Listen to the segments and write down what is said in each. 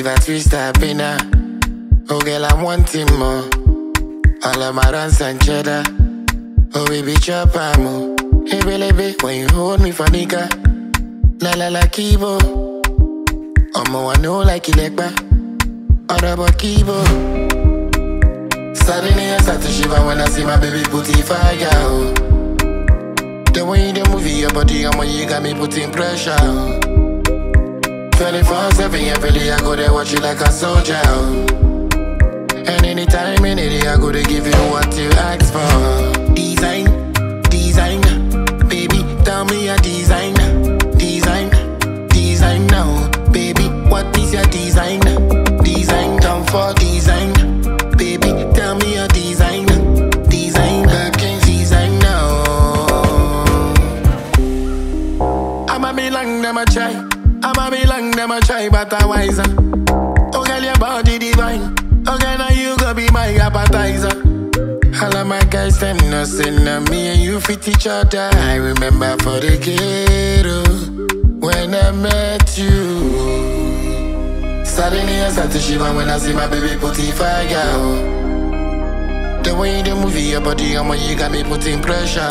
that we stepping up. Oh girl, I'm wanting more. All of my runs and cheddar. Oh baby, chop amo. Hey baby, when you hold me for nigga. La la la kibo. Omo I know like ilekba. Other but kibo. Suddenly I start to shiver when I see my baby put in fire. Oh. The way you do move your body, and when you got me putting pressure. 24/7, every I go there watch you like a soldier. And anytime, any day, I go to give you what you ask for. Design, baby, tell me your design now, baby, what is your design? Design, come for design, baby, tell me your design now. I'ma be long, them a try, but I wiser. Oh girl, your body divine. Oh girl, now you go be my appetizer. All of my guys, them no sin on me and you fit each other. I remember for the ghetto when I met you. Suddenly I start to shiver when I see my baby put in fire. The way you do move your body, and when you got me putting pressure.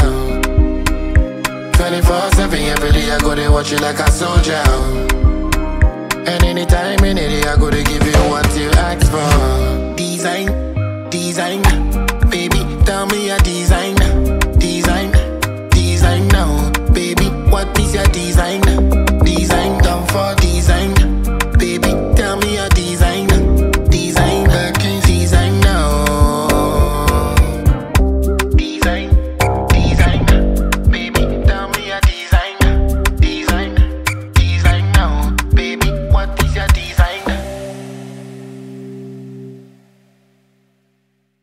24/7, every day I go to watch you like a soldier. And anytime, any day I go to give you what you ask for. Design, baby, tell me your design